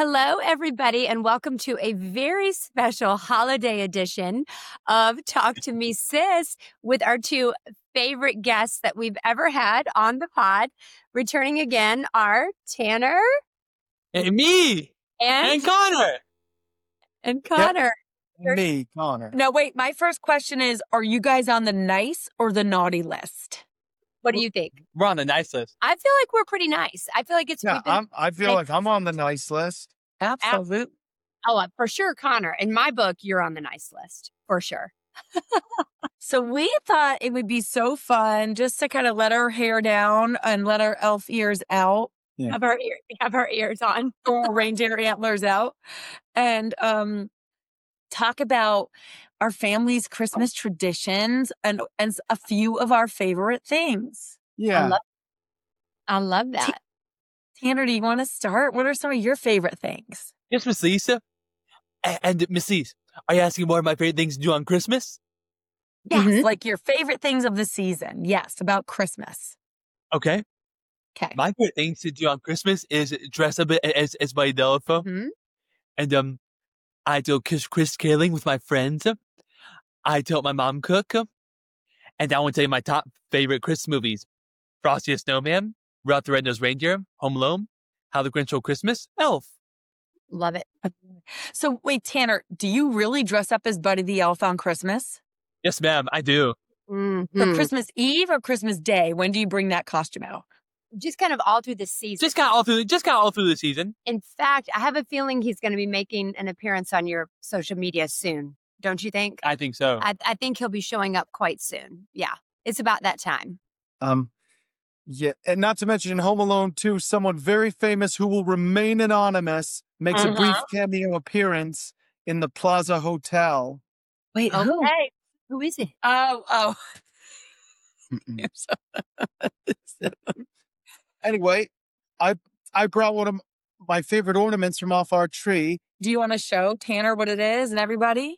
Hello, everybody, and welcome to a very special holiday edition of Talk to Me Sis with our two favorite guests that we've ever had on the pod. Returning again are Tanner And me and Connor. Connor. Me, Connor. No, wait. My first question is, are you guys on the nice or the naughty list? What do you think? We're on the nice list. I feel like we're pretty nice. I feel like it's Yeah, I feel like I'm on the nice list. Absolutely. for sure, Connor. In my book, you're on the nice list for sure. So we thought it would be so fun just to kind of let our hair down and let our elf ears out. Yeah. Have our ears on. Or reindeer antlers out. And talk about our family's Christmas traditions and a few of our favorite things. Yeah. I love that. Tanner, do you want to start? What are some of your favorite things? Yes, Miss Lisa. And Miss Lisa, are you asking more of my favorite things to do on Christmas? Yes, Mhm. like your favorite things of the season. Yes, about Christmas. Okay. Okay. My favorite things to do on Christmas is dress up as my elf. Mhm. And I do Chris caroling with my friends. I help my mom cook. And I want to tell you my top favorite Christmas movies. Frosty the Snowman, Ralph the Red-Nosed Reindeer, Home Alone, How the Grinch Stole Christmas, Elf. Love it. So wait, Tanner, do you really dress up as Buddy the Elf on Christmas? Yes, ma'am, I do. Mhm. For Christmas Eve or Christmas Day? When do you bring that costume out? Just kind of all through the season. Just got all through the season. In fact, I have a feeling he's going to be making an appearance on your social media soon. Don't you think? I think so. I think he'll be showing up quite soon. Yeah. It's about that time. Yeah, and not to mention in Home Alone 2, someone very famous who will remain anonymous makes a brief cameo appearance in the Plaza Hotel. Wait, Okay. Who is it? Oh. Anyway, I brought one of my favorite ornaments from off our tree. Do you want to show Tanner what it is and everybody?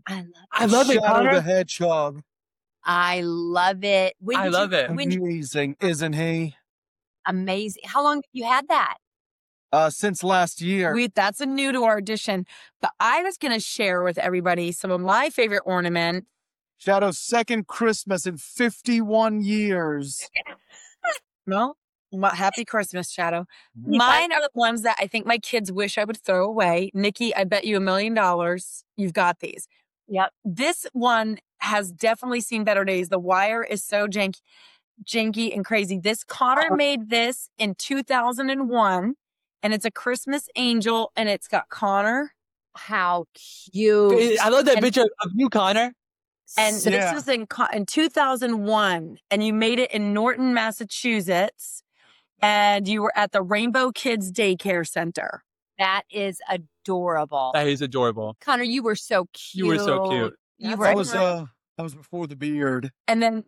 I love it, Shadow Connor. the Hedgehog. I love it. I love it. Amazing, isn't he? Amazing. How long have you had that? Since last year. That's a new to our edition, but I was going to share with everybody some of my favorite ornament. Shadow's second Christmas in 51 years. No? Happy Christmas, Shadow. Mine are the ones that I think my kids wish I would throw away. Nikki, I bet you $1 million you've got these. Yep. This one has definitely seen better days. The wire is so janky and crazy. Connor made this in 2001, and it's a Christmas angel, and it's got Connor. How cute. I love that picture of you, Connor. And this was in 2001, and you made it in Norton, Massachusetts, and you were at the Rainbow Kids Daycare Center. That is adorable. That is adorable. Connor, you were so cute. You were so cute. That was before the beard. And then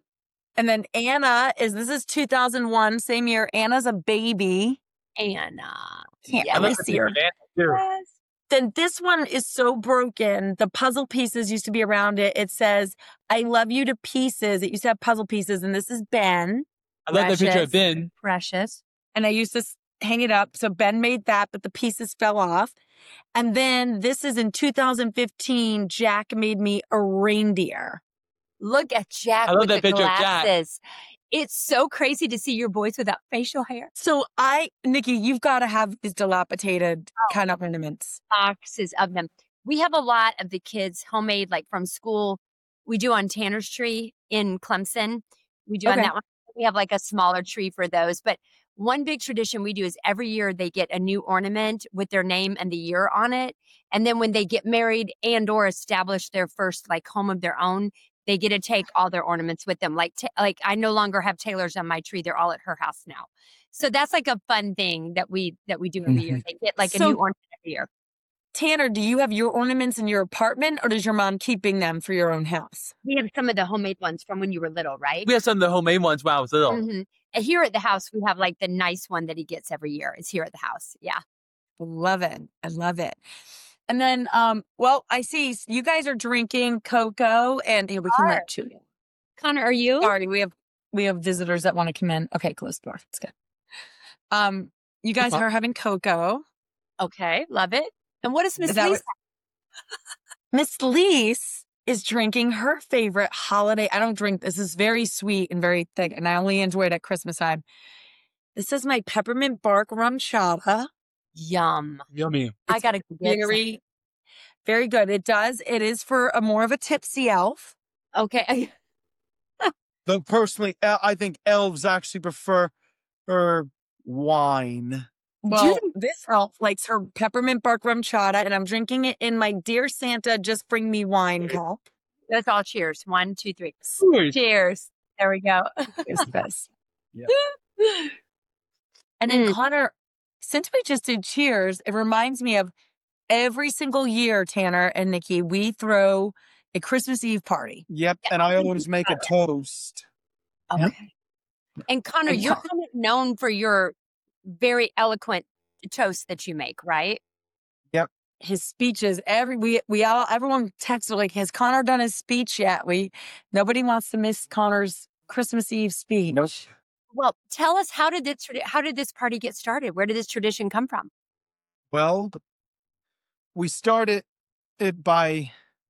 Anna this is 2001, same year. Anna's a baby. Anna. Let me see her. Yes. Then this one is so broken. The puzzle pieces used to be around it. It says, I love you to pieces. It used to have puzzle pieces. And this is Ben. I love that picture of Ben. Precious. And I used to hang it up. So Ben made that, but the pieces fell off. And then this is in 2015. Jack made me a reindeer. Look at Jack I love with that the picture of Jack. glasses. It's so crazy to see your boys without facial hair. So Nikki, you've got to have these dilapidated kind of ornaments. Boxes of them. We have a lot of the kids homemade, like from school. We do on Tanner's tree in Clemson. We do on that one. We have like a smaller tree for those. But one big tradition we do is every year they get a new ornament with their name and the year on it. And then when they get married and or establish their first like home of their own, they get to take all their ornaments with them. Like I no longer have Taylor's on my tree. They're all at her house now. So that's like a fun thing that we do every year. They get like a new ornament every year. Tanner, do you have your ornaments in your apartment or does your mom keeping them for your own house? We have some of the homemade ones from when you were little, right? We have some of the homemade ones when I was little. Mm-hmm. And here at the house, we have like the nice one that he gets every year. It's here at the house. Yeah. Love it. I love it. And then, I see you guys are drinking cocoa and we can let you. Connor, are you? Sorry, we have visitors that want to come in. Okay, close the door. It's good. You guys are having cocoa. Okay, love it. And what is Miss Is that Lisa? Miss Lise is drinking her favorite holiday. I don't drink. This is very sweet and very thick, and I only enjoy it at Christmas time. This is my peppermint bark rum chata. Yum. Yummy. I gotta get some. Very, very good. It is for a more of a tipsy elf. Okay. Though personally, I think elves actually prefer wine. Well, this elf likes her peppermint bark rum chata, and I'm drinking it in my Dear Santa, just bring me wine cup. Let's all cheers. 1, 2, 3. Cheers. Cheers. There we go. It's the best. Yeah. And then Connor, since we just did cheers, it reminds me of every single year, Tanner and Nikki, we throw a Christmas Eve party. Yep, and I always make a toast. Okay. And Connor, And you're kind of known for your very eloquent toast that you make, right? His speeches, everyone texted like, has Connor done his speech yet? Nobody wants to miss Connor's Christmas Eve speech. Nope. Well, tell us, how did this party get started? Where did this tradition come from? Well, we started it by,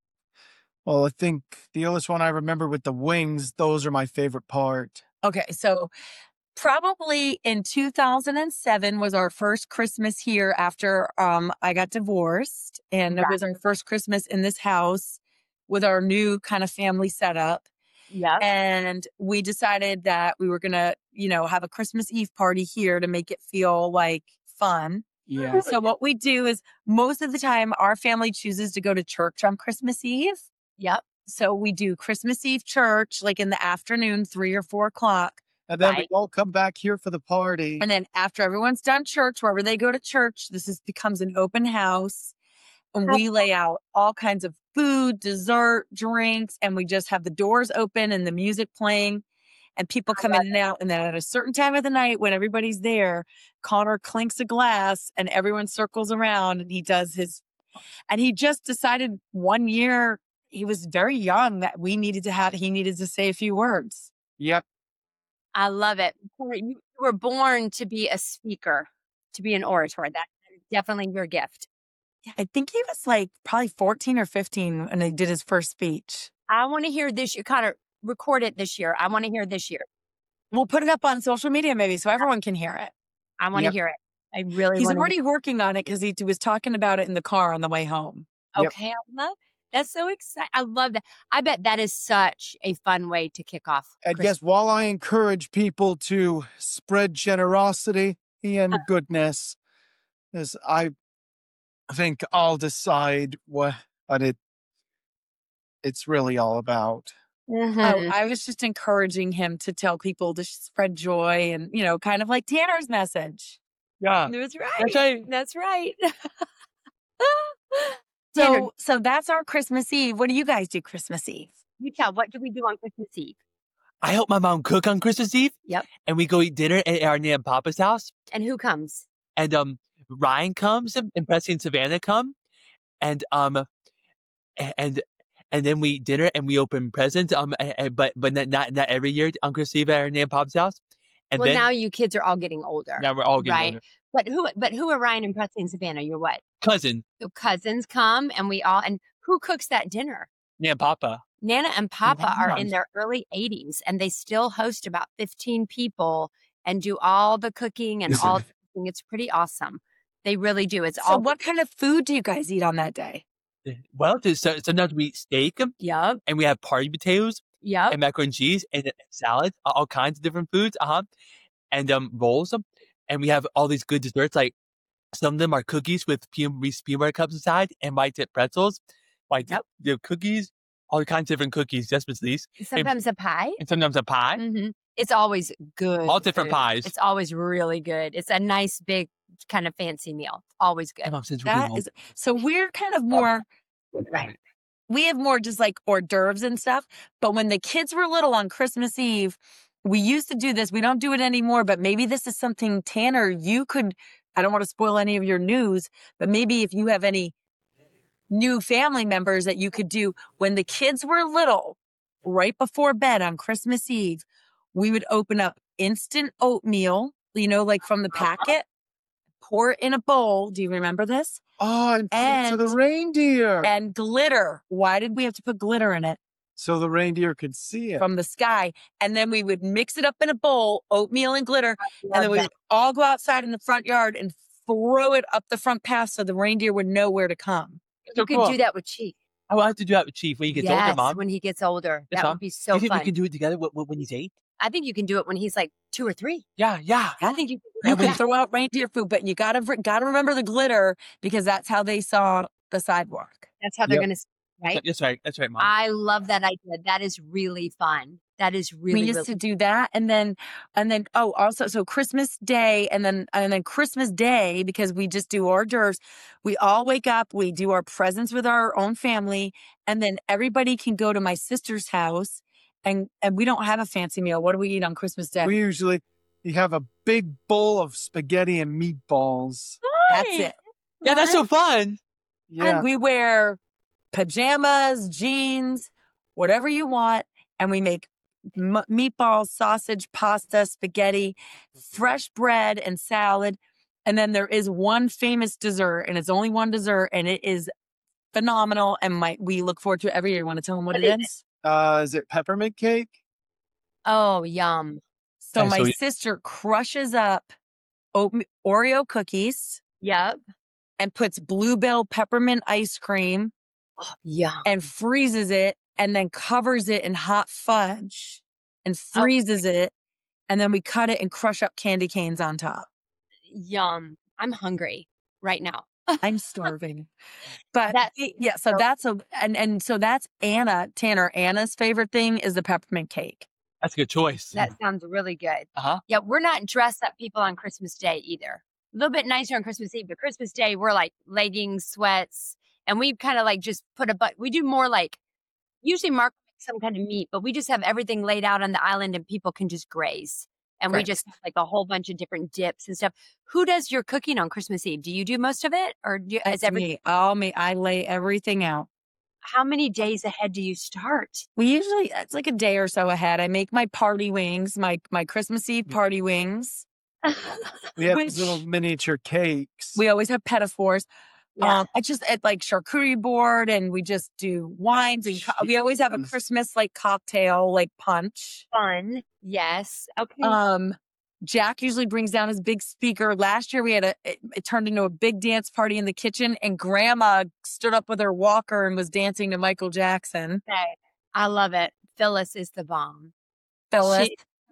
I think the oldest one I remember with the wings, those are my favorite part. Okay, so probably in 2007 was our first Christmas here after I got divorced. And it was our first Christmas in this house with our new kind of family setup. Yeah. And we decided that we were going to, have a Christmas Eve party here to make it feel like fun. Yeah. So what we do is most of the time our family chooses to go to church on Christmas Eve. Yep. So we do Christmas Eve church like in the afternoon, 3 or 4 o'clock. And then we all come back here for the party. And then after everyone's done church, wherever they go to church, becomes an open house. And we lay out all kinds of food, dessert, drinks, and we just have the doors open and the music playing. And people come in and out. And then at a certain time of the night when everybody's there, Connor clinks a glass and everyone circles around and he does and he just decided one year, he was very young, that he needed to say a few words. Yep. I love it. You were born to be a speaker, to be an orator. That is definitely your gift. Yeah, I think he was like probably 14 or 15 when he did his first speech. I want to hear this. You kind of record it this year. I want to hear this year. We'll put it up on social media maybe so everyone can hear it. I want to hear it. I really He's want already working on it because he was talking about it in the car on the way home. Okay, I love that's so exciting. I love that. I bet that is such a fun way to kick off. I guess while I encourage people to spread generosity and goodness, as I think I'll decide what it's really all about. Mm-hmm. I was just encouraging him to tell people to spread joy and, kind of like Tanner's message. Yeah. That's right. That's right. That's right. So that's our Christmas Eve. What do you guys do Christmas Eve? You tell, what do we do on Christmas Eve? I help my mom cook on Christmas Eve. Yep. And we go eat dinner at our Nan and Papa's house. And who comes? And Ryan comes and Presley and Savannah come. And then we eat dinner and we open presents. But not every year on Christmas Eve at our Nan and Papa's house. And well, then, now you kids are all getting older. Now we're all getting older. But who are Ryan and Presley and Savannah? You're what? Cousin. So cousins come and who cooks that dinner? Nan and Papa. Nana and Papa are Wow. in their early 80s and they still host about 15 people and do all the cooking and all the cooking. It's pretty awesome. They really do. So what kind of food do you guys eat on that day? Well, sometimes we eat steak. Yep. And we have party potatoes. Yep. And macaroni and cheese and salads, all kinds of different foods. And rolls. And we have all these good desserts. Like some of them are cookies with Reese's peanut butter cups inside and white tip pretzels. The cookies, all kinds of different cookies. That's what's these. Sometimes a pie. And sometimes a pie. Mm-hmm. It's always good. All different pies. It's always really good. It's a nice, big, kind of fancy meal. Always good. So we're kind of more, right. We have more just like hors d'oeuvres and stuff. But when the kids were little on Christmas Eve, we used to do this. We don't do it anymore, but maybe this is something, Tanner, you could, I don't want to spoil any of your news, but maybe if you have any new family members that you could do when the kids were little, right before bed on Christmas Eve, we would open up instant oatmeal, like from the packet, pour it in a bowl. Do you remember this? Oh, and put it to the reindeer. And glitter. Why did we have to put glitter in it? So the reindeer could see it. From the sky. And then we would mix it up in a bowl, oatmeal and glitter. And then we that. would all go outside in the front yard and throw it up the front path so the reindeer would know where to come. You could do that with Chief. I will have to do that with Chief when he gets older, Mom. When he gets older. Yes, That Mom. would be so you think fun. we can do it together when he's 8? I think you can do it when he's like 2 or 3. Yeah. I think you You can. can throw out reindeer food, but you gotta remember the glitter because that's how they saw the sidewalk. That's how they're going to, right? That's right. That's right, Mom. I love that idea. That is really fun. That is really, We used to do that, and then also so Christmas Day, and then Christmas Day because we just do hors d'oeuvres. We all wake up, we do our presents with our own family, and then everybody can go to my sister's house, and we don't have a fancy meal. What do we eat on Christmas Day? You have a big bowl of spaghetti and meatballs. That's it. Yeah, that's so fun. Yeah. And we wear pajamas, jeans, whatever you want, and we make meatballs, sausage, pasta, spaghetti, fresh bread, and salad. And then there is one famous dessert, and it's only one dessert, and it is phenomenal. And we look forward to it every year. You want to tell them what it is? Is it peppermint cake? Oh, yum. So Okay, my sister crushes up Oreo cookies Yep. and puts Bluebell peppermint ice cream Oh, yum. and freezes it and then covers it in hot fudge and freezes it. And then we cut it and crush up candy canes on top. Yum. I'm hungry right now. I'm starving. But That- so that's Tanner. Anna's favorite thing is the peppermint cake. That's a good choice. That sounds really good. Uh-huh. Yeah, we're not dressed up people on Christmas Day either. A little bit nicer on Christmas Eve, but Christmas Day, we're like leggings, sweats, and we kind of like just put we do more like, usually Mark makes some kind of meat, but we just have everything laid out on the island and people can just graze. And we just have like a whole bunch of different dips and stuff. Who does your cooking on Christmas Eve? Do you do most of it? Or is everything? I lay everything out. How many days ahead do you start? It's like a day or so ahead. I make my party wings, my Christmas Eve party wings. We have Which- these little miniature cakes. We always have pedophores. Yeah. I just at like charcuterie board, and we just do wines, and we always have a Christmas like cocktail, like punch. Fun. Yes. Okay. Jack usually brings down his big speaker. Last year we had it turned into a big dance party in the kitchen, and Grandma stood up with her walker and was dancing to Michael Jackson. Okay. I love it. Phyllis is the bomb. Phyllis.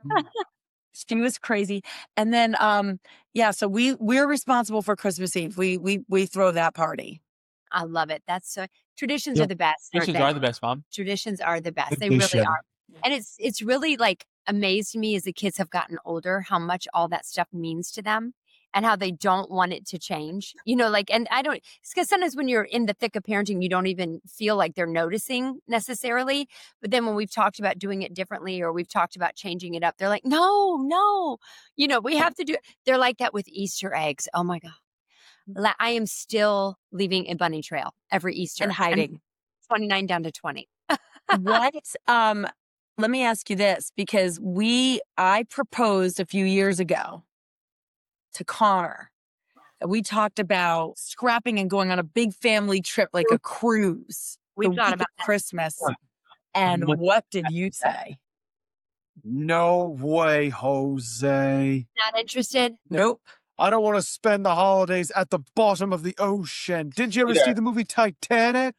She was crazy. And then so we're responsible for Christmas Eve. We throw that party. I love it. That's so traditions are the best. aren't Traditions they? are the best, Mom. Traditions are the best. They Tradition. really are. And it's really like amazed me as the kids have gotten older how much all that stuff means to them and how they don't want it to change. You know, like, and it's because sometimes when you're in the thick of parenting, you don't even feel like they're noticing necessarily. But then when we've talked about doing it differently or we've talked about changing it up, they're like, no, you know, we have to do it. They're like that with Easter eggs. Oh my God. I am still leaving a bunny trail every Easter. And hiding. 29 down to 20. What? Let me ask you this, because I proposed a few years ago to Connor. We talked about scrapping and going on a big family trip, like a cruise. We've the thought week about of Christmas. And what did you say? No way, Jose. Not interested? Nope. I don't want to spend the holidays at the bottom of the ocean. Didn't you ever see the movie Titanic?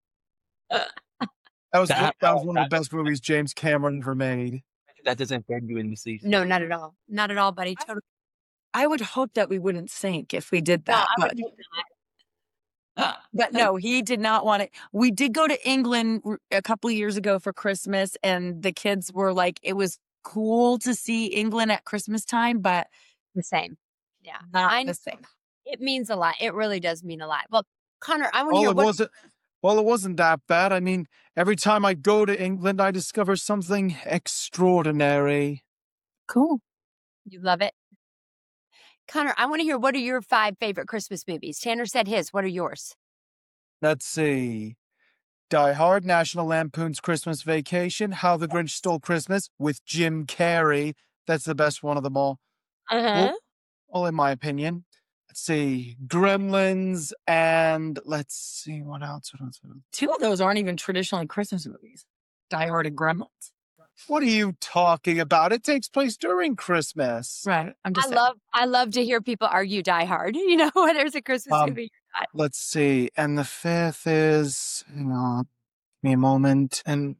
That was one of the best movies James Cameron ever made. That doesn't offend you in the season. No, not at all. Not at all, buddy. Totally. I would hope that we wouldn't sink if we did No, that. I would hope not. But no, he did not want it. We did go to England a couple of years ago for Christmas, and the kids were like, it was cool to see England at Christmas time, but The same. Yeah. not the same. It means a lot. It really does mean a lot. Well, Connor, I want to Well, hear it wasn't that bad. I mean, every time I go to England, I discover something extraordinary. Cool. you love it. Connor, I want to hear what are your 5 favorite Christmas movies? Tanner said his. What are yours? Let's see. Die Hard, National Lampoon's Christmas Vacation, How the Grinch Stole Christmas with Jim Carrey. That's the best one of them all. Uh-huh. Well, in my opinion. let's see, Gremlins, and let's see what else. Two of those aren't even traditionally Christmas movies. Die Hard and Gremlins. What are you talking about? It takes place during Christmas. Right. I'm just saying. I love to hear people argue Die Hard. You know, when there's a Christmas movie. Let's see. And the fifth is, hang on, give me a moment. And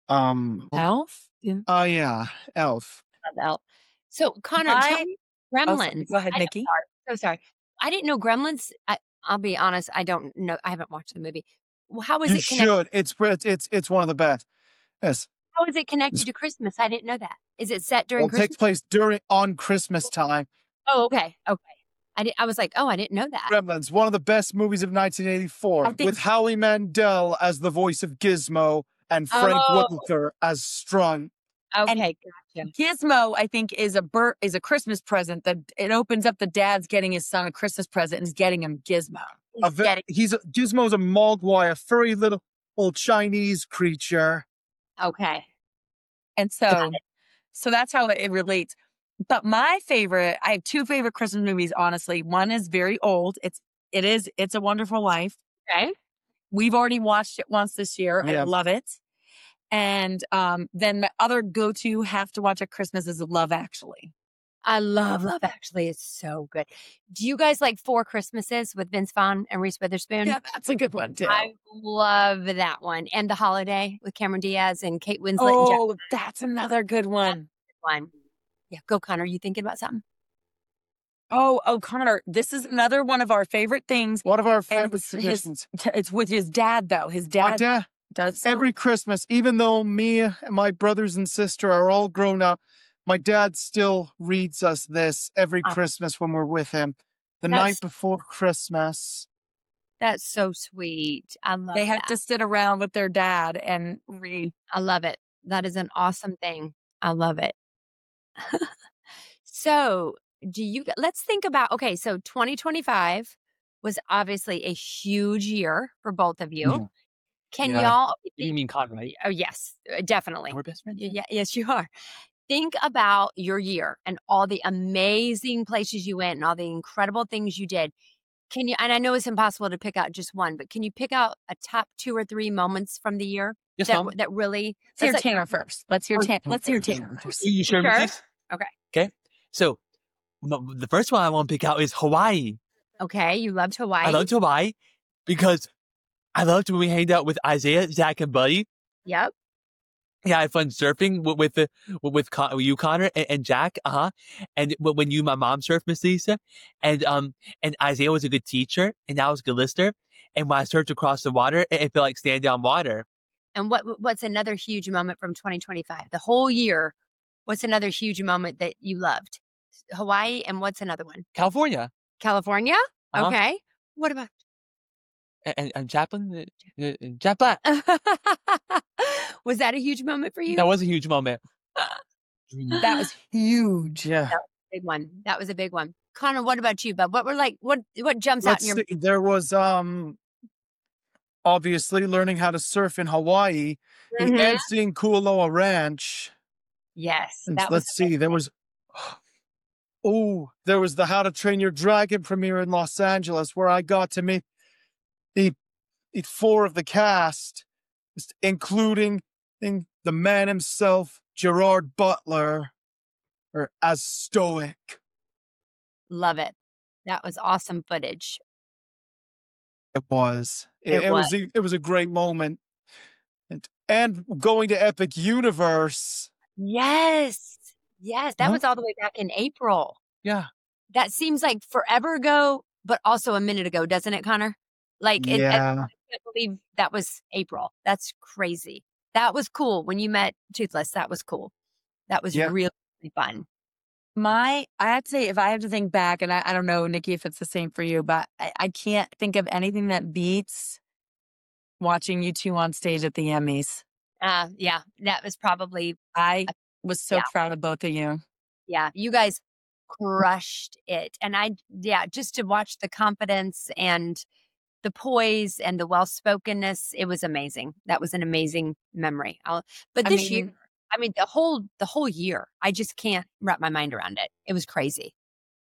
Elf? oh yeah, Elf. Elf. So Connor, tell me Gremlins. Go ahead, Nikki. So sorry. I didn't know Gremlins. I'll be honest. I don't know. I haven't watched the movie. How is You it connected? should. It's one of the best. Yes. How is it connected to Christmas? I didn't know that. Is it set during Well, it Christmas? takes place on Christmas time. Oh, okay. I was like, oh, I didn't know that. Gremlins, one of the best movies of 1984, with Howie Mandel as the voice of Gizmo and Frank Welker as Strunk. Okay, gotcha. Gizmo, I think, is a Christmas present that it opens up the dad's getting his son a Christmas present and is getting him Gizmo. Gizmo's a mogwai, a furry little Chinese creature. Okay. And so that's how it relates. But my favorite, I have two favorite Christmas movies, honestly. One is very old. It's a Wonderful Life. Okay. We've already watched it once this year. Yeah. I love it. And then my other go-to have to watch at Christmas is Love Actually. I love Love Actually. It's so good. Do you guys like Four Christmases with Vince Vaughn and Reese Witherspoon? Yeah, that's a good one too. I love that one. And The Holiday with Cameron Diaz and Kate Winslet. And that's another good one. Yeah, go Connor. You thinking about something? Oh, Connor, this is another one of our favorite things. One of our favorite traditions. It's with his dad, though. His dad does every Christmas, even though me and my brothers and sister are all grown up, my dad still reads us this every Christmas when we're with him. The night before Christmas. That's so sweet. I love They have to sit around with their dad and read. I love it. That is an awesome thing. I love it. So let's think about, okay, so 2025 was obviously a huge year for both of you. Yeah. Can y'all? You mean Connor, right? Oh, yes, definitely. We're best friends. Yeah, yes, you are. Think about your year and all the amazing places you went and all the incredible things you did. Can you, and I know it's impossible to pick out just one, but can you pick out a top 2 or 3 moments from the year Yes, that really? Let's hear Tanner first. Let's hear Tanner first. You sure with this? Okay. So the first one I want to pick out is Hawaii. Okay, you loved Hawaii. I loved Hawaii because I loved when we hanged out with Isaiah, Zach, and Buddy. Yep. Yeah, I had fun surfing with you, Connor, and Jack. And when you, my mom, surfed, Miss Lisa, and Isaiah was a good teacher, and I was a good listener. And when I surfed across the water, it felt like standing on water. And what's another huge moment from 2025? The whole year. What's another huge moment that you loved? Hawaii, and what's another one? California. California. Okay. What about? And Chaplin. Chaplin. Was that a huge moment for you? That was a huge moment. That was huge. Yeah. That was a big one. That was a big one. Connor, what about you, bub? What jumps out in your? There was obviously learning how to surf in Hawaii and seeing Kualoa Ranch. Yes. Let's see. There was the How to Train Your Dragon premiere in Los Angeles, where I got to meet 4 of the cast, including the man himself, Gerard Butler, as Stoic. Love it. That was awesome footage. It was. It was a great moment. And going to Epic Universe. Yes. That was all the way back in April. Yeah. That seems like forever ago, but also a minute ago, doesn't it, Connor? I can't believe that was April. That's crazy. That was cool. When you met Toothless, that was cool. That was really fun. I have to say, if I have to think back, and I don't know, Nikki, if it's the same for you, but I can't think of anything that beats watching you two on stage at the Emmys. Yeah, that was probably. I was so proud of both of you. Yeah, you guys crushed it. And just to watch the confidence and the poise and the well-spokenness, it was amazing. That was an amazing memory. This year, the whole year, I just can't wrap my mind around it. It was crazy.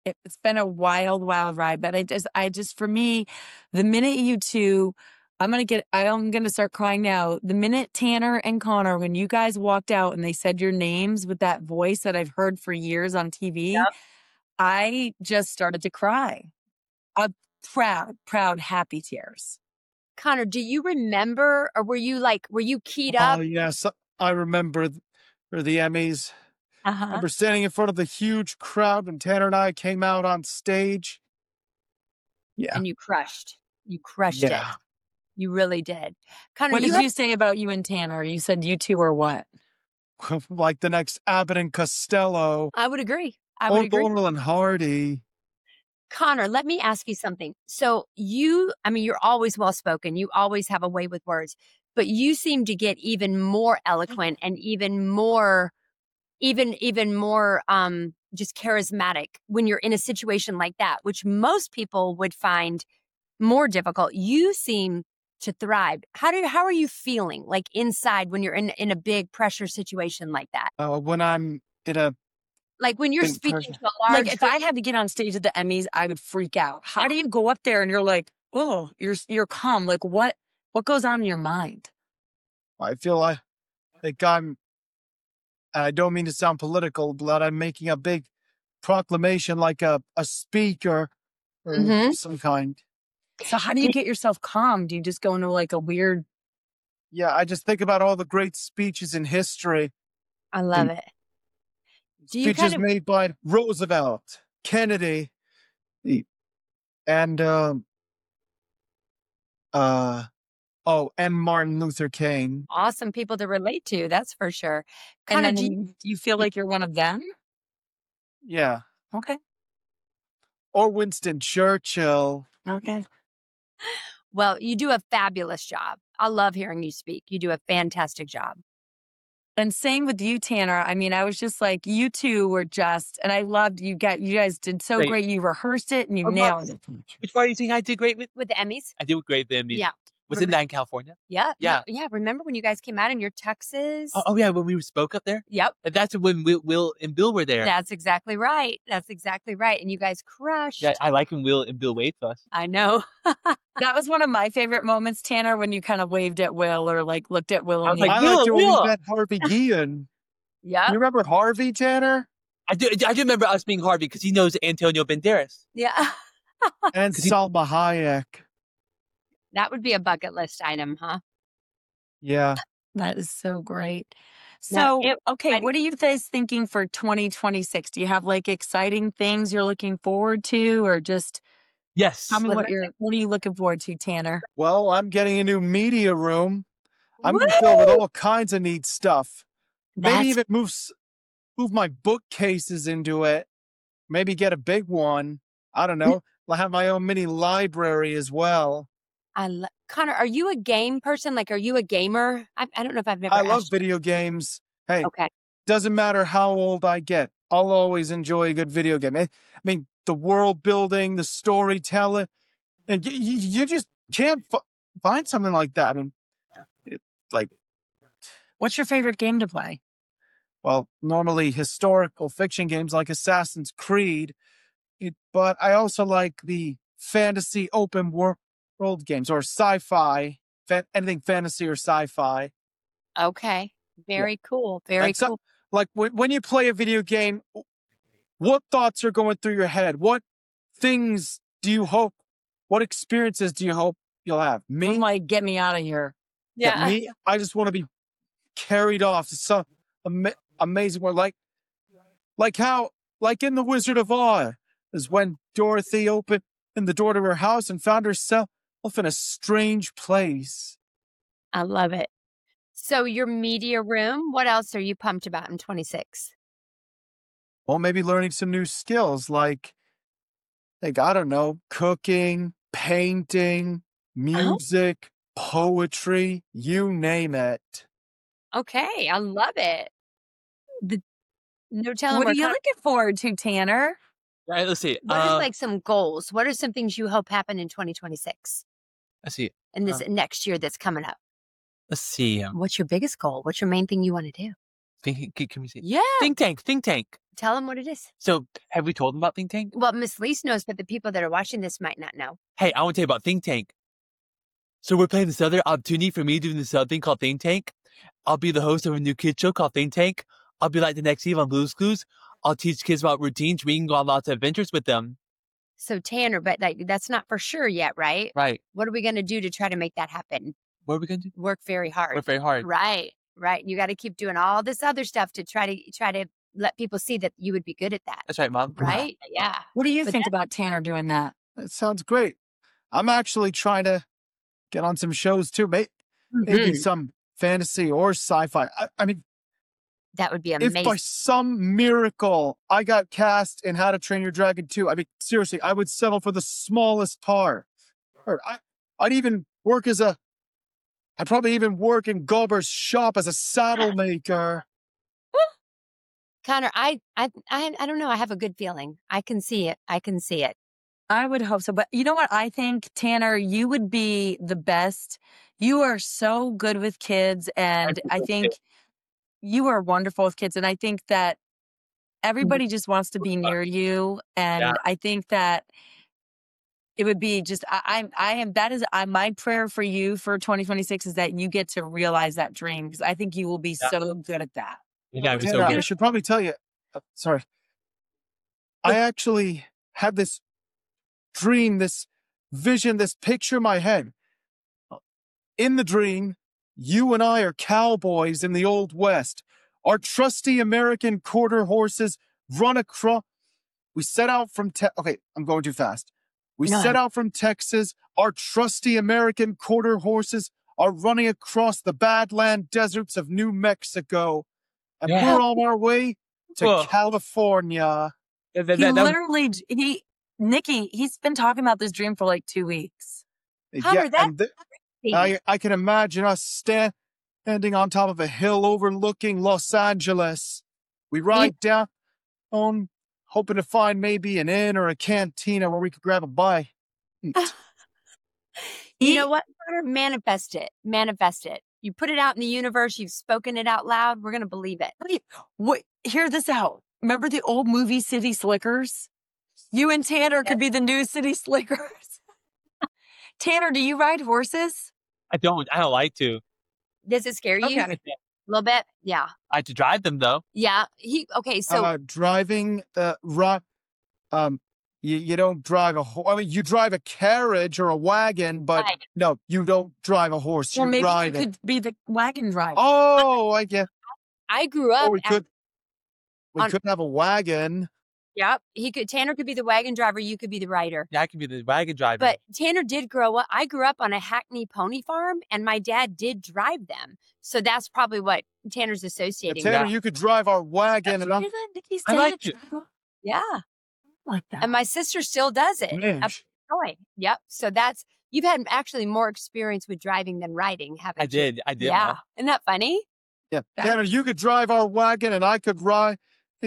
It's been a wild, wild ride. But I just, for me, the minute you two, I'm gonna start crying now. The minute Tanner and Connor, when you guys walked out and they said your names with that voice that I've heard for years on TV, Yep. I just started to cry. Proud, happy tears. Connor, do you remember, or were you keyed up? Oh, yes. I remember for the Emmys. I remember standing in front of the huge crowd when Tanner and I came out on stage. Yeah. And you crushed it. Yeah. You really did. Connor, What did you say about you and Tanner? You said you two are what? Like the next Abbott and Costello. I would agree. Or Laurel and Hardy. Connor, let me ask you something. So you're always well-spoken. You always have a way with words, but you seem to get even more eloquent and even more just charismatic when you're in a situation like that, which most people would find more difficult. You seem to thrive. How are you feeling like inside when you're in a big pressure situation like that? When I'm in a Like when you're big speaking pressure. to a large Like if I had to get on stage at the Emmys, I would freak out. How do you go up there and you're like, oh, you're calm? Like what goes on in your mind? I feel like and I don't mean to sound political, but I'm making a big proclamation like a speaker or Mhm. some kind. So how do you get yourself calm? Do you just go into like a weird? Yeah, I just think about all the great speeches in history. I love it. Do you Speeches kind of made by Roosevelt, Kennedy, and and Martin Luther King. awesome people to relate to? That's for sure. And Connor, then you feel like you're one of them? Yeah. Okay. Or Winston Churchill. Okay. well, you do a fabulous job. I love hearing you speak. You do a fantastic job. And same with you, Tanner. I mean, I was just like, you two were just, and I loved you guys did so Great. great. You rehearsed it and you Oh, nailed it. Which part do you think I did great with? With the Emmys? I did great with them. Yeah. Wasn't that in California? Yeah. Yeah. Yeah. Remember when you guys came out in your tuxes? Oh, yeah, when we spoke up there? Yep. That's when Will and Bill were there. That's exactly right. And you guys crushed. Yeah, I like when Will and Bill waved to us. I know. That was one of my favorite moments, Tanner, when you kind of waved at Will or like looked at Will. I And was he- like, I liked it when Will. we met Harvey Guillen. Yeah. You remember Harvey, Tanner? I do remember us being Harvey because he knows Antonio Banderas. Yeah. And Salma Hayek. That would be a bucket list item, huh? Yeah. That is so great. Now, So, okay, what are you guys thinking for 2026? Do you have like exciting things you're looking forward to, or just Yes. tell me what are you looking forward to, Tanner? Well, I'm getting a new media room. I'm going to fill with all kinds of neat stuff. Maybe even move my bookcases into it. Maybe get a big one. I don't know. I'll have my own mini library as well. Connor, are you a game person? Like, are you a gamer? I don't know if I've never I love asked you. video games. Hey, Okay. doesn't matter how old I get. I'll always enjoy a good video game. I mean, the world building, the storytelling, and you just can't find something like that. And What's your favorite game to play? well, normally historical fiction games like Assassin's Creed, but I also like the fantasy open world games or sci-fi, anything fantasy or sci-fi. Okay. Very cool. Very Like cool. Like when you play a video game, what thoughts are going through your head? What things do you hope? What experiences do you hope you'll have? I'm like, get me out of here. Yeah. Me, I just want to be carried off to some amazing world, like how, like in The Wizard of Oz, is when Dorothy opened the door to her house and found herself in a strange place. I love it. So your media room, what else are you pumped about in 26? Well, maybe learning some new skills like I don't know, cooking, painting, music, poetry, you name it. Okay. I love it. No telling What are what you kind looking forward to, Tanner? All right, let's see. what is like some goals? What are some things you hope happen in 2026 Let's see. and this next year that's coming up? Let's see. What's your biggest goal? What's your main thing you want to do? Can we say? Yeah. Think Tank. Think Tank. Tell them what it is. So have we told them about Think Tank? Well, Miss Lise knows, but the people that are watching this might not know. Hey, I want to tell you about Think Tank. So we're playing this other opportunity for me doing this other thing called Think Tank. I'll be the host of a new kids show called Think Tank. I'll be like the next Eve on Blue's Clues. I'll teach kids about routines. We can go on lots of adventures with them. So Tanner, but that's not for sure yet, right? Right. What are we going to do to try to make that happen? What are we going to do? Work very hard. Work very hard. Right. You got to keep doing all this other stuff to try to let people see that you would be good at that. That's right, Mom. Right? Yeah. What do you think about Tanner doing that? That sounds great. I'm actually trying to get on some shows too. Maybe some fantasy or sci-fi. I mean, that would be if amazing. by some miracle I got cast in How to Train Your Dragon 2, I mean, seriously, I would settle for the smallest part. Or I'd probably even work in Gulber's shop as a saddle maker. Connor, I don't know. I have a good feeling. I can see it. I would hope so. But you know what? I think, Tanner, you would be the best. You are so good with kids. And I think you are wonderful with kids. And I think that everybody just wants to be near you. And I think that it would be just, my prayer for you for 2026 is that you get to realize that dream, because I think you will be so good at that. Yeah, it was Tanner, so good. I should probably tell you, sorry. I actually had this dream, this vision, this picture in my head. In the dream, you and I are cowboys in the Old West. Our trusty American quarter horses run across. We set out from okay, I'm going too fast. We set out from Texas. Our trusty American quarter horses are running across the Badland deserts of New Mexico. And we're on our way to California. Nikki, he's been talking about this dream for like 2 weeks. Connor, I can imagine us standing on top of a hill overlooking Los Angeles. We ride down, hoping to find maybe an inn or a cantina where we could grab a bite. You know what, Connor? Manifest it. You put it out in the universe. You've spoken it out loud. We're going to believe it. Wait, hear this out. Remember the old movie City Slickers? You and Tanner could be the new City Slickers. Tanner, do you ride horses? I don't like to. Does it scare you? A little bit? Yeah. I have to drive them though. Yeah. So driving you don't drive a horse. I mean, you drive a carriage or a wagon, but no, you don't drive a horse. Well, maybe ride you could be the wagon driver. Oh, I get. I grew up. We could have a wagon. Yep. Tanner could be the wagon driver. You could be the rider. Yeah, I could be the wagon driver. But Tanner did grow up. I grew up on a Hackney pony farm, and my dad did drive them. So that's probably what Tanner's associating. Tanner, you could drive our wagon. And I like it. Yeah. Like that. And my sister still does it. Yep. So you've had actually more experience with driving than riding, haven't you? I did. Yeah. Isn't that funny? Yeah. Tanner, you could drive our wagon and I could ride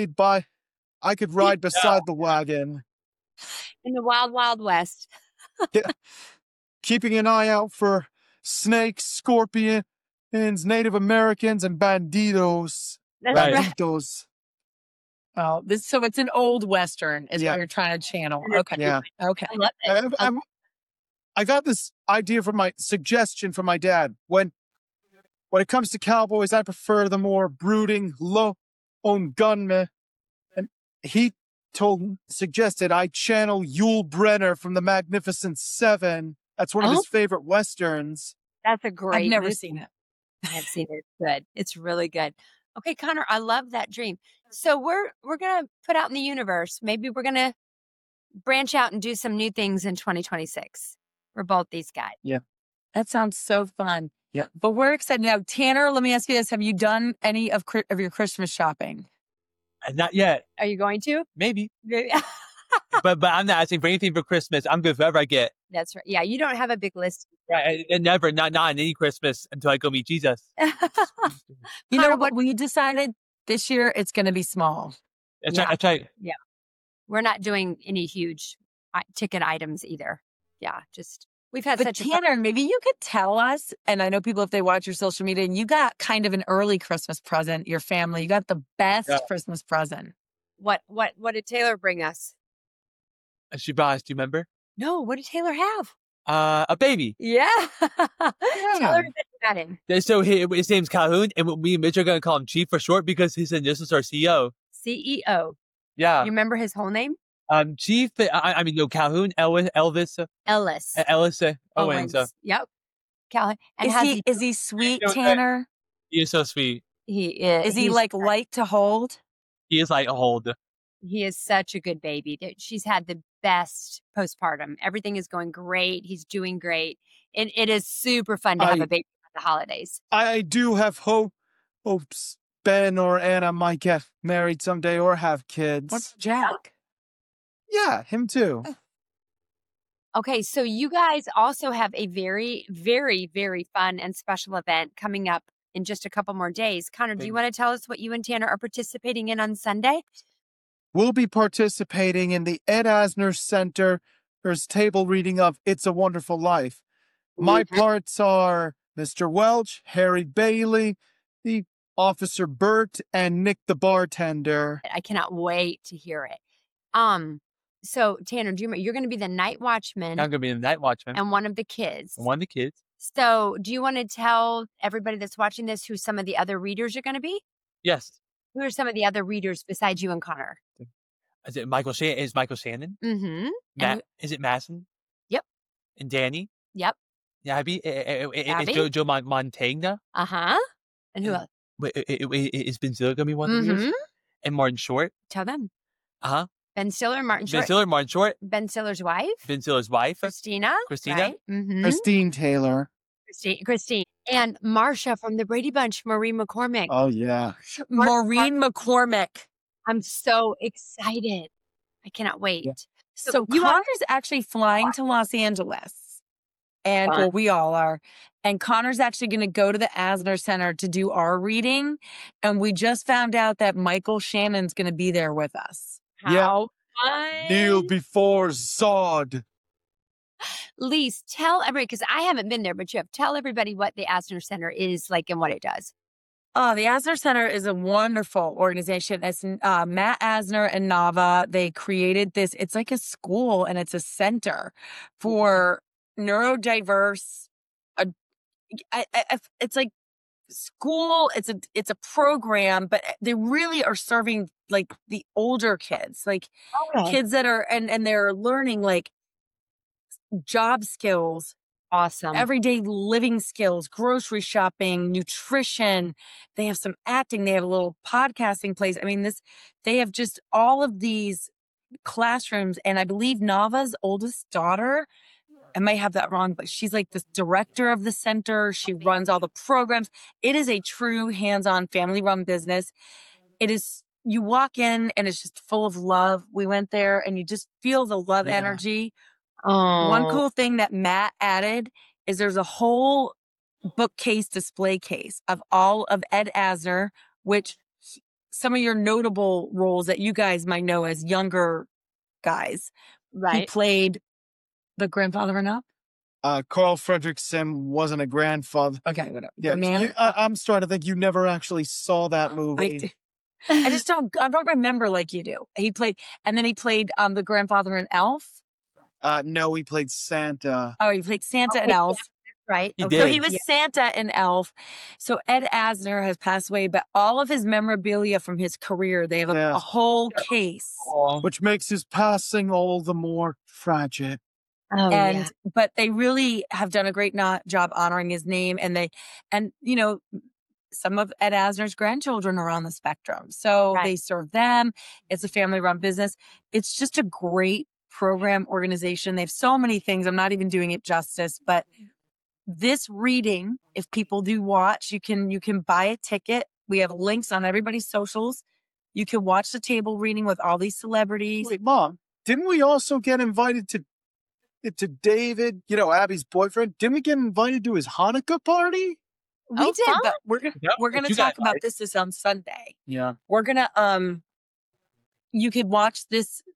beside the wagon. In the wild, wild west. Keeping an eye out for snakes, scorpions, Native Americans, and banditos. That's right. Banditos. Oh, so it's an old Western is what you're trying to channel. Okay. Yeah. Okay. I love it. I got this idea from suggestion from my dad. When it comes to cowboys, I prefer the more brooding, lone gunmen. And he suggested I channel Yul Brynner from the Magnificent Seven. That's one of his favorite Westerns. That's a great I've never seen it. I have seen it. It's good. It's really good. Okay, Connor, I love that dream. So we're going to put out in the universe. Maybe we're going to branch out and do some new things in 2026 for both these guys. Yeah. That sounds so fun. Yeah. But we're excited. Now, Tanner, let me ask you this. Have you done any of your Christmas shopping? Not yet. Are you going to? Maybe. but I'm not asking for anything for Christmas. I'm good for whatever I get. That's right. Yeah, you don't have a big list. Right. And never, not on any Christmas until I go meet Jesus. You know what we decided? This year, it's going to be small. That's right. Yeah. We're not doing any huge ticket items either. Yeah, just We've had But such a fun. Tanner, maybe you could tell us, and I know people, if they watch your social media, and you got kind of an early Christmas present, your family, you got the best Yeah. Christmas present. What did Taylor bring us? She brought us, do you remember? No, what did Taylor have? A baby. Yeah. Yeah. Taylor got him. So his name's Calhoun, and me and Mitch are going to call him Chief for short because his initials are CEO. CEO. Yeah. You remember his whole name? Chief, Calhoun, Elvis, Ellis. Ellis Owens. Yep. Calhoun. And Is he sweet, No, Tanner? He is so sweet. he is. Is he he's- like light to hold? He is like a hold. He is such a good baby. She's had the best postpartum. Everything is going great. He's doing great. And it is super fun to have a baby for the holidays. I do have hopes Ben or Anna might get married someday or have kids. What's Jack? Yeah, him too. Okay, so you guys also have a very, very, very fun and special event coming up in just a couple more days. Connor, do you want to tell us what you and Tanner are participating in on Sunday? We'll be participating in the Ed Asner Center's table reading of It's a Wonderful Life. My parts are Mr. Welch, Harry Bailey, the Officer Bert, and Nick the bartender. I cannot wait to hear it. So Tanner, do you remember, you're going to be the night watchman I'm going to be the night watchman. and one of the kids. One of the kids. So do you want to tell everybody that's watching this who some of the other readers are going to be? Yes. Who are some of the other readers besides you and Connor? Is it Michael Shannon? Is Michael Shannon? Mm-hmm. Is it Madison? Yep. And Danny? Yep. Abby? Abby? Is Joe Montagna? Uh-huh. And who else? Wait, is Ben Stiller going to be one of the Mm-hmm. readers? And Martin Short? Tell them. Uh-huh. Ben Stiller, Martin Ben Short. Stiller, Martin Short. Ben Stiller's wife. Ben Stiller's wife. Christina. Christina. Right? Mm-hmm. Christine Taylor. Christine. And Marsha from the Brady Bunch, Marie McCormick. Oh, yeah. Maureen McCormick. I'm so excited. I cannot wait. Yeah. So you Connor's actually flying to Los Angeles. And well, we all are. And Connor's actually going to go to the Asner Center to do our reading. And we just found out that Michael Shannon's going to be there with us. How fun. Kneel before Zod. Lise, tell everybody, because I haven't been there, but you have tell everybody what the Asner Center is like and what it does. Oh, the Asner Center is a wonderful organization. It's Matt Asner and Nava. They created this. It's like a school and it's a center for neurodiverse. It's like school. It's a program, but they really are serving like the older kids, like kids that are and they're learning like job skills. Awesome. Everyday living skills, grocery shopping, nutrition. They have some acting. They have a little podcasting place. I mean, they have just all of these classrooms. And I believe Nava's oldest daughter, I might have that wrong, but she's like the director of the center. She runs all the programs. It is a true hands-on family-run business. It is, you walk in and it's just full of love. We went there and you just feel the love energy. One cool thing that Matt added is there's a whole bookcase display case of all of Ed Asner, which some of your notable roles that you guys might know as younger guys. Right. He played the grandfather enough. Carl Frederick Sim wasn't a grandfather. Okay, whatever. Yeah, I'm starting to think you never actually saw that movie. I don't remember like you do. He played the grandfather in Elf. No, he played Santa. Oh, he played Santa and Elf. Right. He Okay. So did. he was Santa and Elf. So Ed Asner has passed away, but all of his memorabilia from his career, they have a whole case. Which makes his passing all the more tragic. Oh, But they really have done a great job honoring his name. And you know, some of Ed Asner's grandchildren are on the spectrum. So they serve them. It's a family-run business. It's just a great program organization. They have so many things. I'm not even doing it justice, but this reading, if people do watch, you can buy a ticket. We have links on everybody's socials. You can watch the table reading with all these celebrities. Wait, Mom, didn't we also get invited to David, Abby's boyfriend? Didn't we get invited to his Hanukkah party? We did, fun. but we're gonna talk about this on Sunday. Yeah. We're gonna you could watch this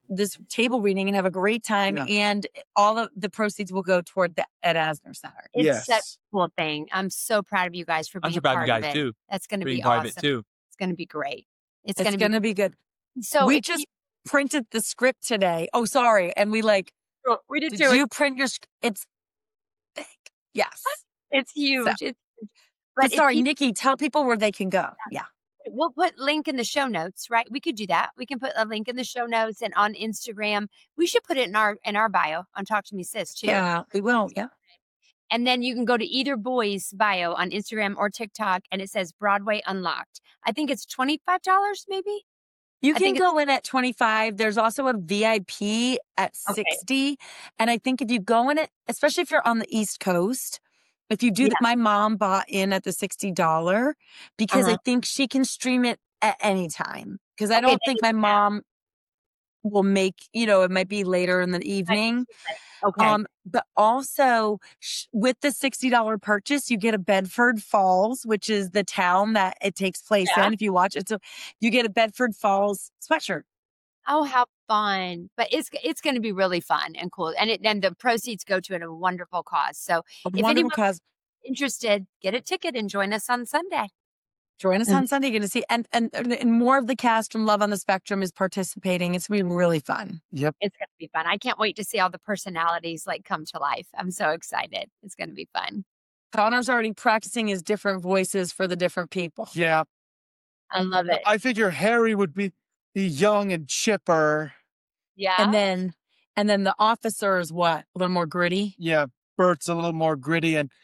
this table reading and have a great time. Yeah. And all of the proceeds will go toward the Ed Asner Center. It's such Yes. a cool thing. I'm so proud of you guys for I'm being so a proud of part you of guys it. too. That's going to Being be part awesome. of it too. It's going to be great. It's going to be good. So we if just printed the script today. Oh, sorry. And we we did did too. you print your It's big. Yes. It's huge. So- It's huge. But if sorry, you- Nikki, tell people where they can go. Yeah. we'll put link in the show notes, right? We could do that. We can put a link in the show notes and on Instagram. We should put it in our bio on Talk to Me Sis too. Yeah, we will. Yeah. And then you can go to either boy's bio on Instagram or TikTok and it says Broadway Unlocked. I think it's $25 maybe. You I can think go in at 25. There's also a VIP at 60. And I think if you go in it, especially if you're on the East Coast, if you do that, my mom bought in at the $60 because I think she can stream it at any time. Because I don't think my mom will make, it might be later in the evening. Okay. But also with the $60 purchase, you get a Bedford Falls, which is the town that it takes place in. If you watch it, so you get a Bedford Falls sweatshirt. Oh, how fun. But it's going to be really fun and cool. And the proceeds go to a wonderful cause. So if anyone's interested, get a ticket and join us on Sunday. Join us on Sunday. You're going to see, and more of the cast from Love on the Spectrum is participating. It's going to be really fun. Yep. It's going to be fun. I can't wait to see all the personalities come to life. I'm so excited. It's going to be fun. Connor's already practicing his different voices for the different people. Yeah. I love it. I figure Harry would be young and chipper. Yeah. And then the officer is what? A little more gritty? Yeah. Bert's a little more gritty and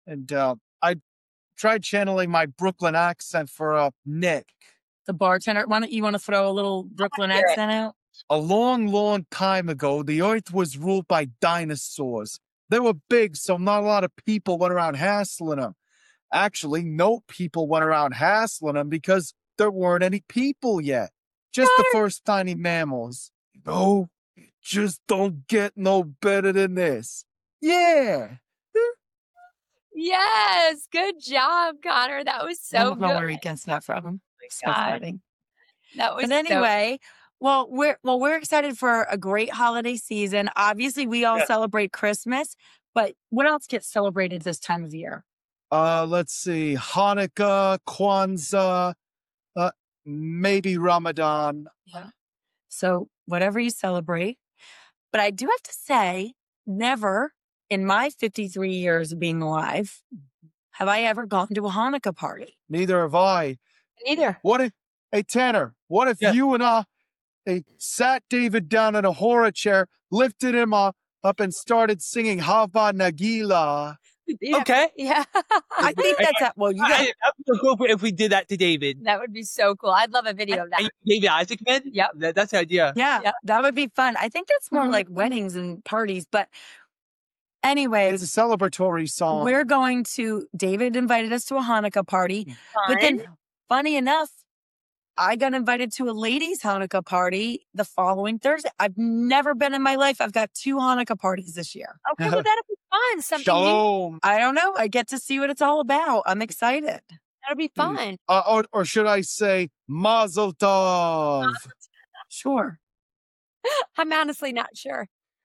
I tried channeling my Brooklyn accent for Nick. The bartender. Why don't you want to throw a little Brooklyn accent out? A long, long time ago, the earth was ruled by dinosaurs. They were big, so not a lot of people went around hassling them. Actually, no people went around hassling them because there weren't any people yet. Just the first tiny mammals. No, it just don't get no better than this. Yeah. Yes. Good job, Connor. That was so I don't know good. where he gets that from. So God. funny. That was But anyway, we're excited for a great holiday season. Obviously, we all celebrate Christmas, but what else gets celebrated this time of year? Let's see. Hanukkah, Kwanzaa, maybe Ramadan. Yeah. So whatever you celebrate. But I do have to say, never in my 53 years of being alive have I ever gone to a Hanukkah party. Neither have I. Neither. Hey, Tanner, what if you and I sat David down in a horror chair, lifted him up and started singing Hava Nagila? Okay. Yeah. I think that's that. Well, you got That would be so cool if we did that to David. That would be so cool. I'd love a video of that. David Isaacman? Yep. That's the idea. yeah, that would be fun. I think that's more like weddings and parties. But anyways, It's a celebratory song. David invited us to a Hanukkah party. But then, funny enough, I got invited to a ladies' Hanukkah party the following Thursday. I've never been in my life. I've got 2 Hanukkah parties this year. Okay, well, that'll be fun. Something new. Shalom. I don't know. I get to see what it's all about. I'm excited. That'll be fun. Or should I say Mazel Tov? Sure. I'm honestly not sure.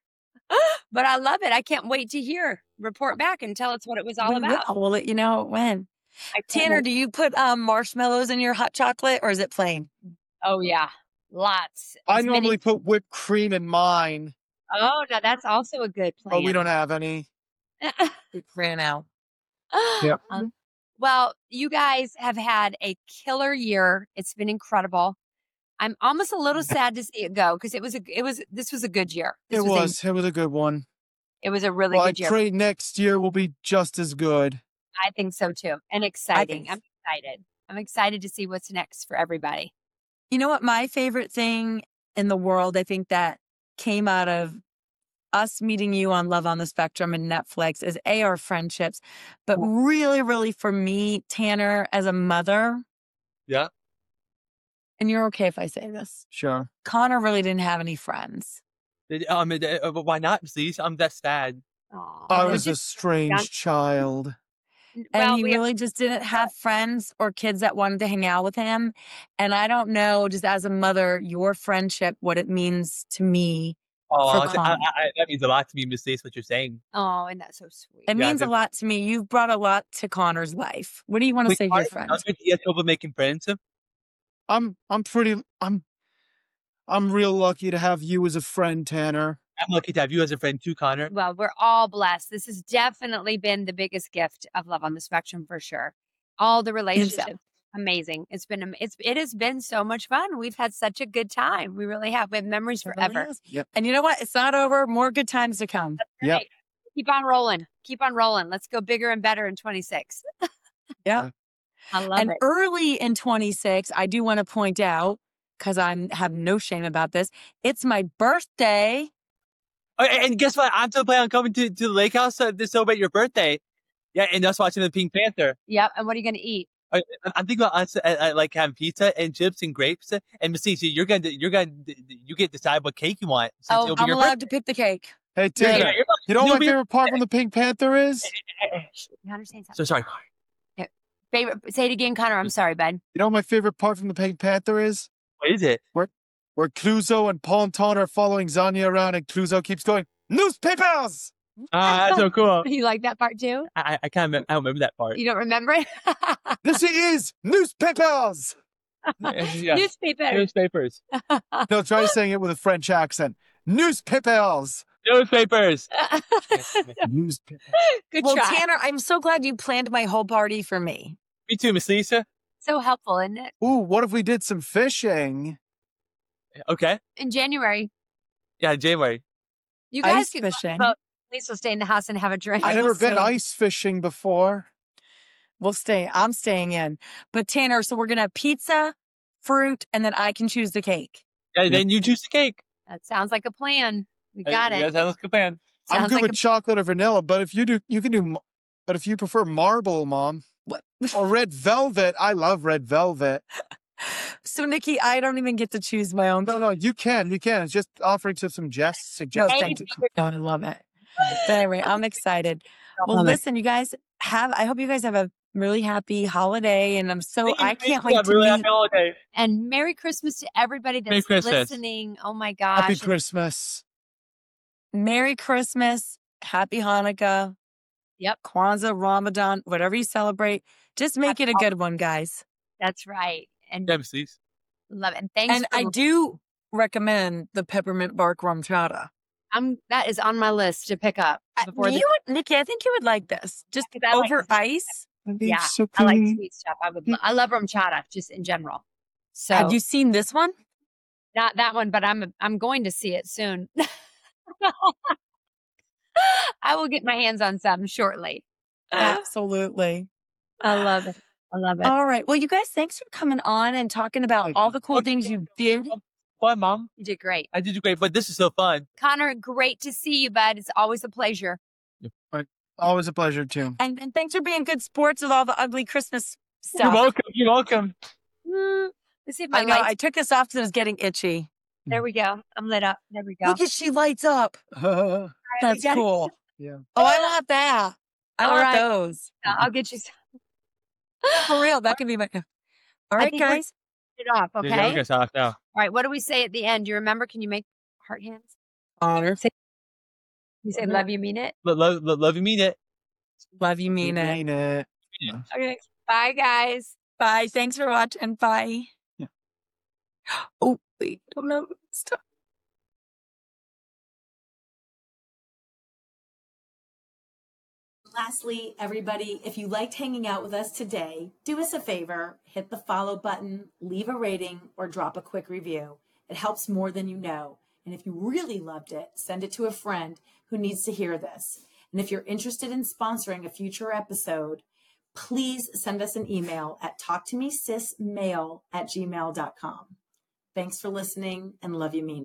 But I love it. I can't wait to report back and tell us what it was all about. We'll let you know when. Tanner, do you put marshmallows in your hot chocolate or is it plain? Oh, yeah. Lots. I normally put whipped cream in mine. Oh, no, that's also a good plan. Oh, we don't have any. We ran out. Yep. Well, you guys have had a killer year. It's been incredible. I'm almost a little sad to see it go because this was a good year. It was a good one. It was a really Well, good year. I pray next year will be just as good. I think so too. And exciting. I'm excited. I'm excited to see what's next for everybody. You know what? My favorite thing in the world, I think that came out of us meeting you on Love on the Spectrum and Netflix is our friendships. But really, really for me, Tanner, as a mother. Yeah. And you're okay if I say this. Sure. Connor really didn't have any friends. Why not, please? I'm that sad. Aww. I was a strange child. And he really just didn't have friends or kids that wanted to hang out with him. And I don't know, just as a mother, your friendship, what it means to me. Oh, that means a lot to me, Miss Lace, what you're saying. Oh, and that's so sweet. It means a lot to me. You've brought a lot to Connor's life. What do you want to say to your friends? You have trouble making friends? I'm real lucky to have you as a friend, Tanner. I'm lucky to have you as a friend too, Connor. Well, we're all blessed. This has definitely been the biggest gift of Love on the Spectrum for sure. All the relationships, amazing. It has been so much fun. We've had such a good time. We really have. We have memories forever. Yep. And you know what? It's not over. More good times to come. Yep. Keep on rolling. Keep on rolling. Let's go bigger and better in 26. Yeah. I love it. Early in 26, I do want to point out, because I have no shame about this, it's my birthday. Oh, and guess what? I'm still planning on coming to the lake house to celebrate your birthday. Yeah, and us watching the Pink Panther. Yep. And what are you going to eat? I'm thinking about us like having pizza and chips and grapes. And Miss Lisa, you get to decide what cake you want. I'm allowed to pick the cake. Hey, Tanner, you know what my favorite part from the Pink Panther is? You understand something? So sorry. Favorite? Say it again, Connor. I'm sorry, bud. You know what my favorite part from the Pink Panther is? What is it? Where Clouseau and Paul and Ton are following Zanya around, and Clouseau keeps going, newspapers! That's so cool. You like that part too? I don't remember that part. You don't remember it? This is newspapers! Yeah. Newspapers. No, try saying it with a French accent. Newspapers! Newspapers. Newspapers. Good Well, try. Tanner, I'm so glad you planned my whole party for me. Me too, Miss Lisa. So helpful, isn't it? Ooh, what if we did some fishing? Okay. In January, Yeah, January. you guys Ice could fishing. At least we'll stay in the house and have a drink. I've never been ice fishing before. I'm staying in. But Tanner, so we're going to have pizza, fruit, and then I can choose the cake. Yeah, then you choose the cake. That sounds like a plan. We got it. That sounds like a plan. I'm Sounds good like with chocolate or vanilla, but if you can do, but if you prefer marble, Mom, or red velvet, I love red velvet. So, Nikki, I don't even get to choose my own. No, you can. It's just offering to some No, suggestions. thank you. No, I love it. But anyway, I'm excited. Well, listen, you guys I hope you guys have a really happy holiday, and I can't wait to really meet. happy holiday. And Merry Christmas to everybody Merry that's Christmas. listening. Oh my gosh. Happy Christmas. Merry Christmas, Happy Hanukkah. Yep. Kwanzaa, Ramadan, whatever you celebrate, just make it a good one, guys. That's right. And Yeah, Miss Lisa. love it. And thanks. And I do recommend the peppermint bark rum chata. That is on my list to pick up before Nikki, I think you would like this. Just 'Cause I like over ice. Yeah, I like sweet stuff. I love rum chata just in general. So Have you seen this one? not that one, but I'm going to see it soon. I will get my hands on some shortly. Absolutely. I love it. I love it. All right. Well, you guys, thanks for coming on and talking about all the cool things you did. Fun, Mom. You did great. I did great, but this is so fun. Connor, great to see you, bud. It's always a pleasure. Always a pleasure, too. And thanks for being good sports with all the ugly Christmas stuff. You're welcome. You're welcome. Let's see if my I know. lights. I took this off because it was getting itchy. There we go. I'm lit up. There we go. Look at she lights up. All right, That's we got it. Yeah. cool. Oh, I want that. I All want right. those. I'll get you some. For real. That could be my. All right, think we're- guys. It off, okay? Yeah, we're gonna start off now. All right. What do we say at the end? Do you remember? Can you make heart hands? Honor. You say love you, mean it? Love you, mean it. Love you, mean it. Ain't it? Okay. Bye, guys. Bye. Thanks for watching. Bye. Yeah. Oh, wait. Don't know. Stop. Lastly, everybody, if you liked hanging out with us today, do us a favor, hit the follow button, leave a rating, or drop a quick review. It helps more than you know. And if you really loved it, send it to a friend who needs to hear this. And if you're interested in sponsoring a future episode, please send us an email at talktomesismail@gmail.com. Thanks for listening and love you, mean.